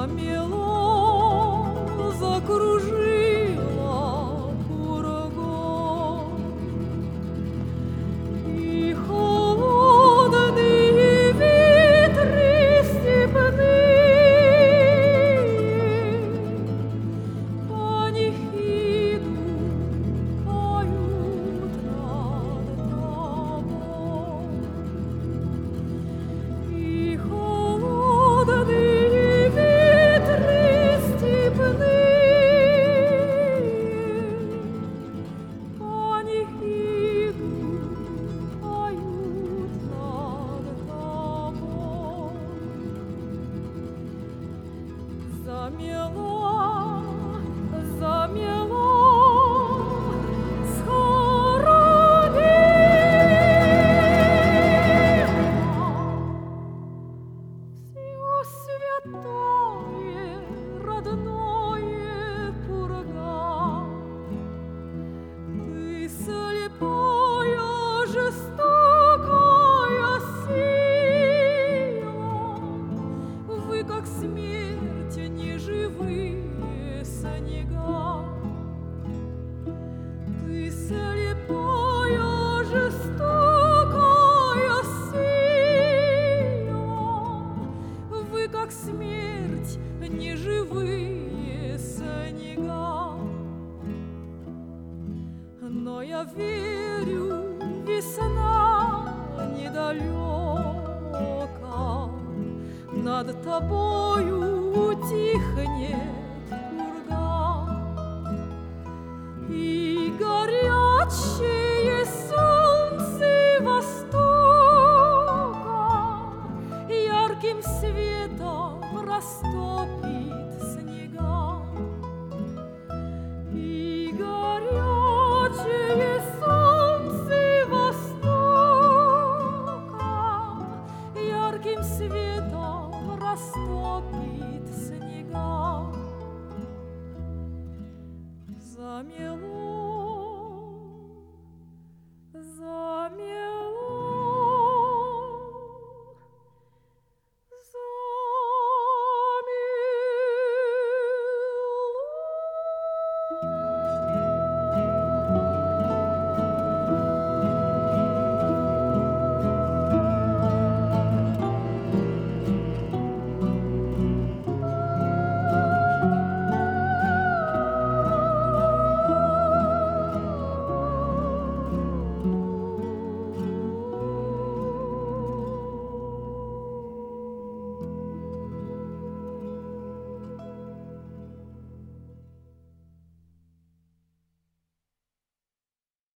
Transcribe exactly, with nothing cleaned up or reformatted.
замело, закружило кругом, и холодные ветры степные по них идут, поют над тобой. И холодные ветры степные по них идут, поют над тобой. Замело, замело, святое, родное пурга, ты слепая, жестокая сила, вы, как смерть, неживые снега. Ты слепая, жестокая сила, вы, как смерть, неживые снега. Но я верю, весна недалека, над тобою утихнет пурга, и горячее солнце востока ярким светом растопит снега. И горячее солнце востока ярким светом растопит снега. Замело